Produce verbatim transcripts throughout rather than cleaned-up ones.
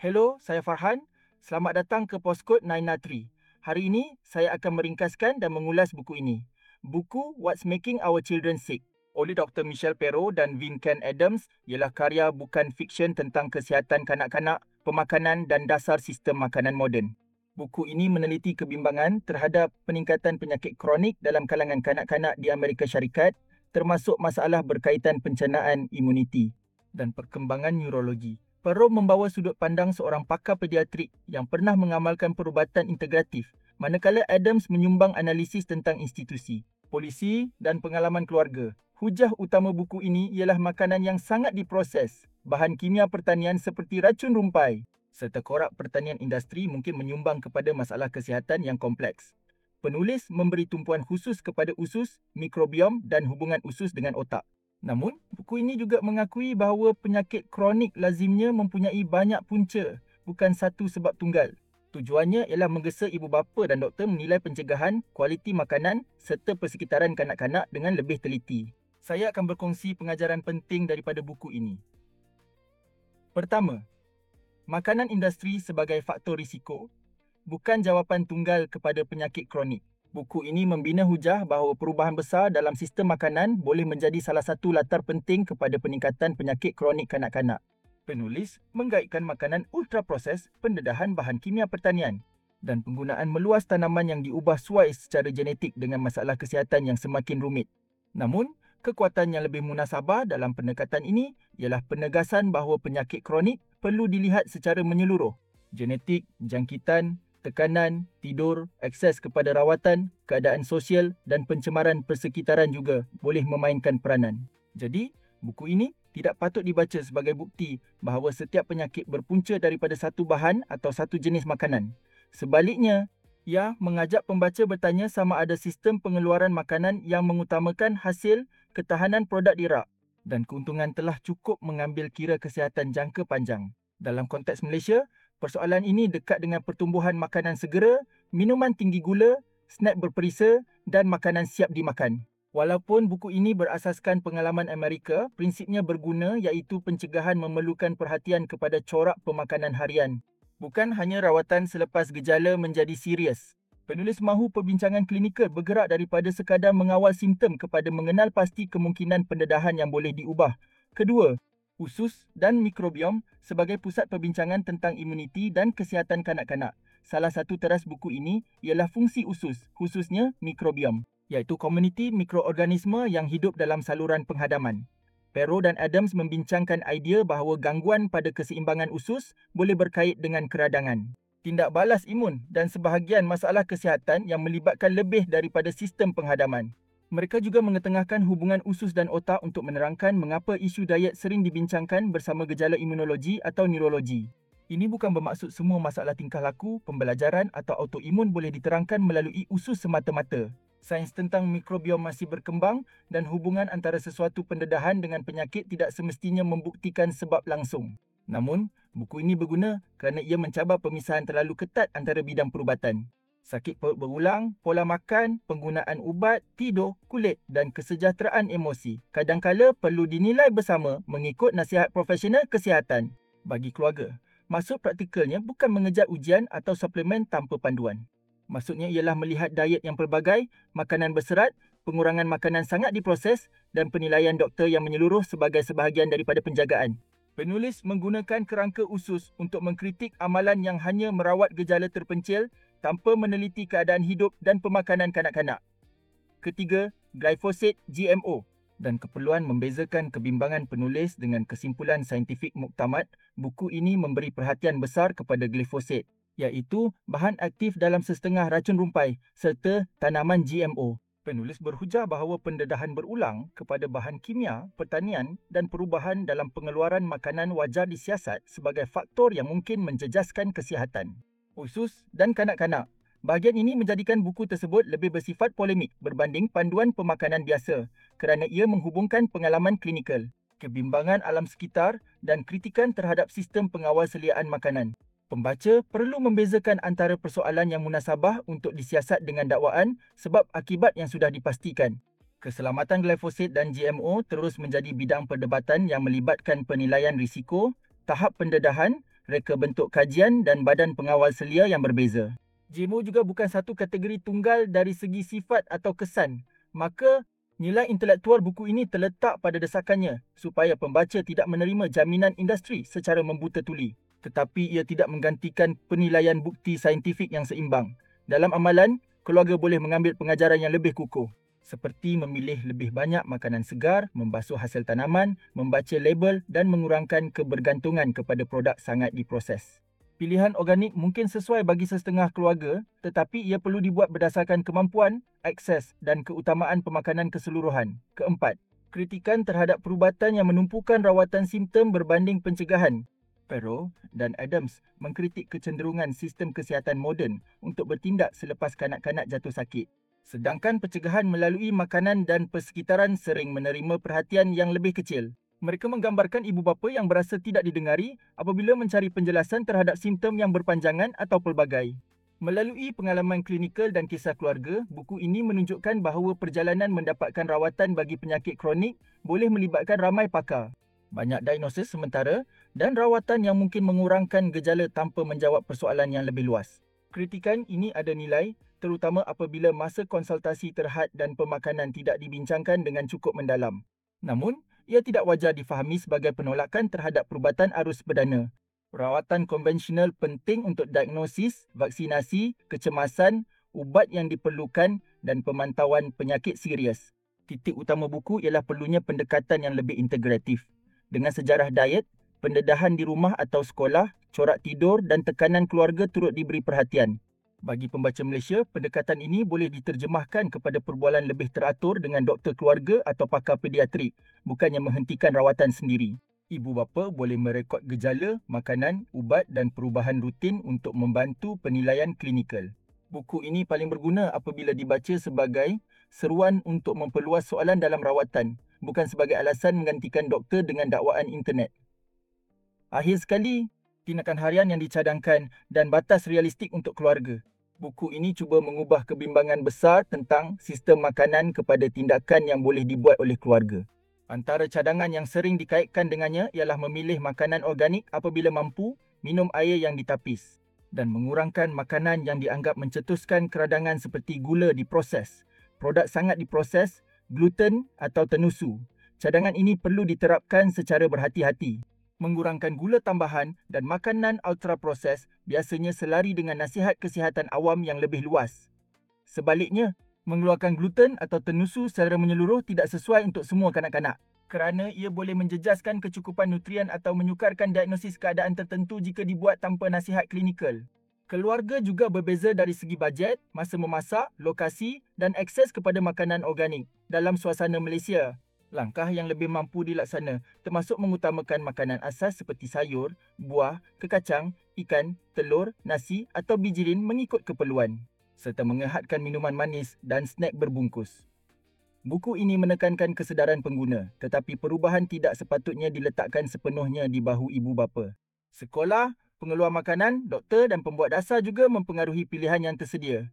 Hello, saya Farhan. Selamat datang ke Postcode sembilan enam tiga. Hari ini, saya akan meringkaskan dan mengulas buku ini. Buku What's Making Our Children Sick oleh Doktor Michelle Perot dan Vincent Adams ialah karya bukan fiksyen tentang kesihatan kanak-kanak, pemakanan dan dasar sistem makanan moden. Buku ini meneliti kebimbangan terhadap peningkatan penyakit kronik dalam kalangan kanak-kanak di Amerika Syarikat, termasuk masalah berkaitan pencernaan imuniti dan perkembangan neurologi. Perot membawa sudut pandang seorang pakar pediatrik yang pernah mengamalkan perubatan integratif, manakala Adams menyumbang analisis tentang institusi, polisi dan pengalaman keluarga. Hujah utama buku ini ialah makanan yang sangat diproses, bahan kimia pertanian seperti racun rumpai, serta korak pertanian industri mungkin menyumbang kepada masalah kesihatan yang kompleks. Penulis memberi tumpuan khusus kepada usus, mikrobiom dan hubungan usus dengan otak. Namun, buku ini juga mengakui bahawa penyakit kronik lazimnya mempunyai banyak punca, bukan satu sebab tunggal. Tujuannya ialah menggesa ibu bapa dan doktor menilai pencegahan, kualiti makanan serta persekitaran kanak-kanak dengan lebih teliti. Saya akan berkongsi pengajaran penting daripada buku ini. Pertama, makanan industri sebagai faktor risiko bukan jawapan tunggal kepada penyakit kronik. Buku ini membina hujah bahawa perubahan besar dalam sistem makanan boleh menjadi salah satu latar penting kepada peningkatan penyakit kronik kanak-kanak. Penulis menggaitkan makanan ultraproses, pendedahan bahan kimia pertanian dan penggunaan meluas tanaman yang diubah suai secara genetik dengan masalah kesihatan yang semakin rumit. Namun, kekuatan yang lebih munasabah dalam pendekatan ini ialah penegasan bahawa penyakit kronik perlu dilihat secara menyeluruh. Genetik, jangkitan, tekanan, tidur, akses kepada rawatan, keadaan sosial dan pencemaran persekitaran juga boleh memainkan peranan. Jadi, buku ini tidak patut dibaca sebagai bukti bahawa setiap penyakit berpunca daripada satu bahan atau satu jenis makanan. Sebaliknya, ia mengajak pembaca bertanya sama ada sistem pengeluaran makanan yang mengutamakan hasil ketahanan produk dirak dan keuntungan telah cukup mengambil kira kesihatan jangka panjang. Dalam konteks Malaysia, persoalan ini dekat dengan pertumbuhan makanan segera, minuman tinggi gula, snack berperisa dan makanan siap dimakan. Walaupun buku ini berasaskan pengalaman Amerika, prinsipnya berguna iaitu pencegahan memerlukan perhatian kepada corak pemakanan harian. Bukan hanya rawatan selepas gejala menjadi serius. Penulis mahu perbincangan klinikal bergerak daripada sekadar mengawal simptom kepada mengenal pasti kemungkinan pendedahan yang boleh diubah. Kedua, usus dan mikrobiom sebagai pusat perbincangan tentang imuniti dan kesihatan kanak-kanak. Salah satu teras buku ini ialah fungsi usus, khususnya mikrobiom, iaitu komuniti mikroorganisme yang hidup dalam saluran penghadaman. Perot dan Adams membincangkan idea bahawa gangguan pada keseimbangan usus boleh berkait dengan keradangan, tindak balas imun dan sebahagian masalah kesihatan yang melibatkan lebih daripada sistem penghadaman. Mereka juga mengetengahkan hubungan usus dan otak untuk menerangkan mengapa isu diet sering dibincangkan bersama gejala imunologi atau neurologi. Ini bukan bermaksud semua masalah tingkah laku, pembelajaran atau autoimun boleh diterangkan melalui usus semata-mata. Sains tentang mikrobiom masih berkembang dan hubungan antara sesuatu pendedahan dengan penyakit tidak semestinya membuktikan sebab langsung. Namun, buku ini berguna kerana ia mencabar pemisahan terlalu ketat antara bidang perubatan. Sakit perut berulang, pola makan, penggunaan ubat, tidur, kulit dan kesejahteraan emosi kadangkala perlu dinilai bersama mengikut nasihat profesional kesihatan bagi keluarga. Maksud praktikalnya bukan mengejar ujian atau suplemen tanpa panduan. Maksudnya ialah melihat diet yang pelbagai, makanan berserat, pengurangan makanan sangat diproses dan penilaian doktor yang menyeluruh sebagai sebahagian daripada penjagaan. Penulis menggunakan kerangka usus untuk mengkritik amalan yang hanya merawat gejala terpencil tanpa meneliti keadaan hidup dan pemakanan kanak-kanak. Ketiga, glyphosate G M O dan keperluan membezakan kebimbangan penulis dengan kesimpulan saintifik muktamad. Buku ini memberi perhatian besar kepada glyphosate, iaitu bahan aktif dalam sesetengah racun rumpai serta tanaman G M O. Penulis berhujah bahawa pendedahan berulang kepada bahan kimia, pertanian dan perubahan dalam pengeluaran makanan wajar disiasat sebagai faktor yang mungkin menjejaskan kesihatan usus dan kanak-kanak. Bahagian ini menjadikan buku tersebut lebih bersifat polemik berbanding panduan pemakanan biasa kerana ia menghubungkan pengalaman klinikal, kebimbangan alam sekitar dan kritikan terhadap sistem pengawal seliaan makanan. Pembaca perlu membezakan antara persoalan yang munasabah untuk disiasat dengan dakwaan sebab akibat yang sudah dipastikan. Keselamatan glyphosate dan G M O terus menjadi bidang perdebatan yang melibatkan penilaian risiko, tahap pendedahan reka bentuk kajian dan badan pengawal selia yang berbeza. J M O juga bukan satu kategori tunggal dari segi sifat atau kesan. Maka, nilai intelektual buku ini terletak pada desakannya supaya pembaca tidak menerima jaminan industri secara membuta tuli. Tetapi ia tidak menggantikan penilaian bukti saintifik yang seimbang. Dalam amalan, keluarga boleh mengambil pengajaran yang lebih kukuh, seperti memilih lebih banyak makanan segar, membasuh hasil tanaman, membaca label dan mengurangkan kebergantungan kepada produk sangat diproses. Pilihan organik mungkin sesuai bagi setengah keluarga, tetapi ia perlu dibuat berdasarkan kemampuan, akses dan keutamaan pemakanan keseluruhan. Keempat, kritikan terhadap perubatan yang menumpukan rawatan simptom berbanding pencegahan. Pero dan Adams mengkritik kecenderungan sistem kesihatan moden untuk bertindak selepas kanak-kanak jatuh sakit. Sedangkan pencegahan melalui makanan dan persekitaran sering menerima perhatian yang lebih kecil. Mereka menggambarkan ibu bapa yang berasa tidak didengari apabila mencari penjelasan terhadap simptom yang berpanjangan atau pelbagai. Melalui pengalaman klinikal dan kisah keluarga, buku ini menunjukkan bahawa perjalanan mendapatkan rawatan bagi penyakit kronik boleh melibatkan ramai pakar, banyak diagnosis sementara dan rawatan yang mungkin mengurangkan gejala tanpa menjawab persoalan yang lebih luas. Kritikan ini ada nilai, terutama apabila masa konsultasi terhad dan pemakanan tidak dibincangkan dengan cukup mendalam. Namun, ia tidak wajar difahami sebagai penolakan terhadap perubatan arus perdana. Rawatan konvensional penting untuk diagnosis, vaksinasi, kecemasan, ubat yang diperlukan dan pemantauan penyakit serius. Titik utama buku ialah perlunya pendekatan yang lebih integratif. Dengan sejarah diet, pendedahan di rumah atau sekolah, corak tidur dan tekanan keluarga turut diberi perhatian. Bagi pembaca Malaysia, pendekatan ini boleh diterjemahkan kepada perbualan lebih teratur dengan doktor keluarga atau pakar pediatrik, bukannya menghentikan rawatan sendiri. Ibu bapa boleh merekod gejala, makanan, ubat dan perubahan rutin untuk membantu penilaian klinikal. Buku ini paling berguna apabila dibaca sebagai seruan untuk memperluas soalan dalam rawatan, bukan sebagai alasan menggantikan doktor dengan dakwaan internet. Akhir sekali, tindakan harian yang dicadangkan dan batas realistik untuk keluarga. Buku ini cuba mengubah kebimbangan besar tentang sistem makanan kepada tindakan yang boleh dibuat oleh keluarga. Antara cadangan yang sering dikaitkan dengannya ialah memilih makanan organik apabila mampu, minum air yang ditapis, dan mengurangkan makanan yang dianggap mencetuskan keradangan seperti gula diproses, produk sangat diproses, gluten atau tenusu. Cadangan ini perlu diterapkan secara berhati-hati. Mengurangkan gula tambahan dan makanan ultra proses biasanya selari dengan nasihat kesihatan awam yang lebih luas. Sebaliknya, mengeluarkan gluten atau tenusu secara menyeluruh tidak sesuai untuk semua kanak-kanak kerana ia boleh menjejaskan kecukupan nutrien atau menyukarkan diagnosis keadaan tertentu jika dibuat tanpa nasihat klinikal. Keluarga juga berbeza dari segi bajet, masa memasak, lokasi dan akses kepada makanan organik dalam suasana Malaysia. Langkah yang lebih mampu dilaksana termasuk mengutamakan makanan asas seperti sayur, buah, kekacang, ikan, telur, nasi atau bijirin mengikut keperluan, serta mengehatkan minuman manis dan snack berbungkus. Buku ini menekankan kesedaran pengguna, tetapi perubahan tidak sepatutnya diletakkan sepenuhnya di bahu ibu bapa. Sekolah, pengeluar makanan, doktor dan pembuat dasar juga mempengaruhi pilihan yang tersedia.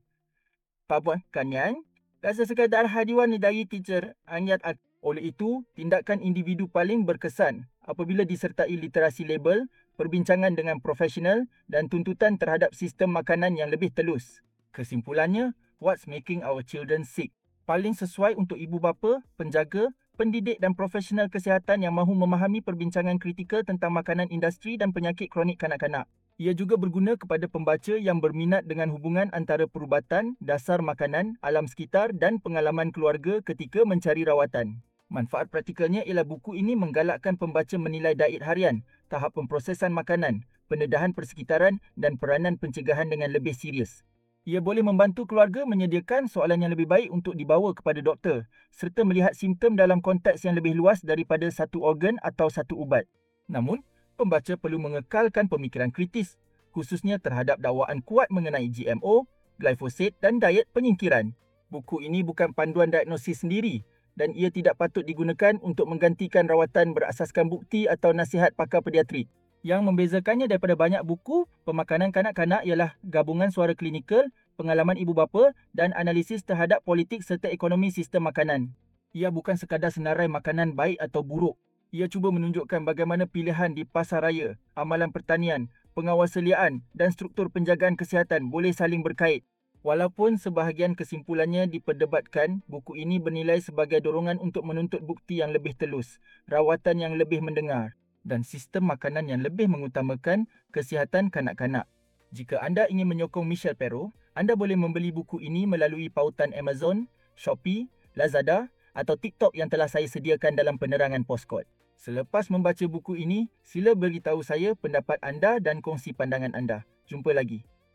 Pabuan kanyan, rasa sekadar hadiwan dari teacher anyat. Oleh itu, tindakan individu paling berkesan apabila disertai literasi label, perbincangan dengan profesional dan tuntutan terhadap sistem makanan yang lebih telus. Kesimpulannya, What's Making Our Children Sick paling sesuai untuk ibu bapa, penjaga, pendidik dan profesional kesihatan yang mahu memahami perbincangan kritikal tentang makanan industri dan penyakit kronik kanak-kanak. Ia juga berguna kepada pembaca yang berminat dengan hubungan antara perubatan, dasar makanan, alam sekitar dan pengalaman keluarga ketika mencari rawatan. Manfaat praktikalnya ialah buku ini menggalakkan pembaca menilai diet harian, tahap pemprosesan makanan, pendedahan persekitaran dan peranan pencegahan dengan lebih serius. Ia boleh membantu keluarga menyediakan soalan yang lebih baik untuk dibawa kepada doktor serta melihat simptom dalam konteks yang lebih luas daripada satu organ atau satu ubat. Namun, pembaca perlu mengekalkan pemikiran kritis, khususnya terhadap dakwaan kuat mengenai G M O, glyphosate dan diet penyingkiran. Buku ini bukan panduan diagnosis sendiri dan ia tidak patut digunakan untuk menggantikan rawatan berasaskan bukti atau nasihat pakar pediatrik. Yang membezakannya daripada banyak buku pemakanan kanak-kanak ialah gabungan suara klinikal, pengalaman ibu bapa dan analisis terhadap politik serta ekonomi sistem makanan. Ia bukan sekadar senarai makanan baik atau buruk. Ia cuba menunjukkan bagaimana pilihan di pasar raya, amalan pertanian, pengawasaliaan dan struktur penjagaan kesihatan boleh saling berkait. Walaupun sebahagian kesimpulannya diperdebatkan, buku ini bernilai sebagai dorongan untuk menuntut bukti yang lebih telus, rawatan yang lebih mendengar dan sistem makanan yang lebih mengutamakan kesihatan kanak-kanak. Jika anda ingin menyokong Michelle Pero, anda boleh membeli buku ini melalui pautan Amazon, Shopee, Lazada atau TikTok yang telah saya sediakan dalam penerangan Postkod. Selepas membaca buku ini, sila beritahu saya pendapat anda dan kongsi pandangan anda. Jumpa lagi.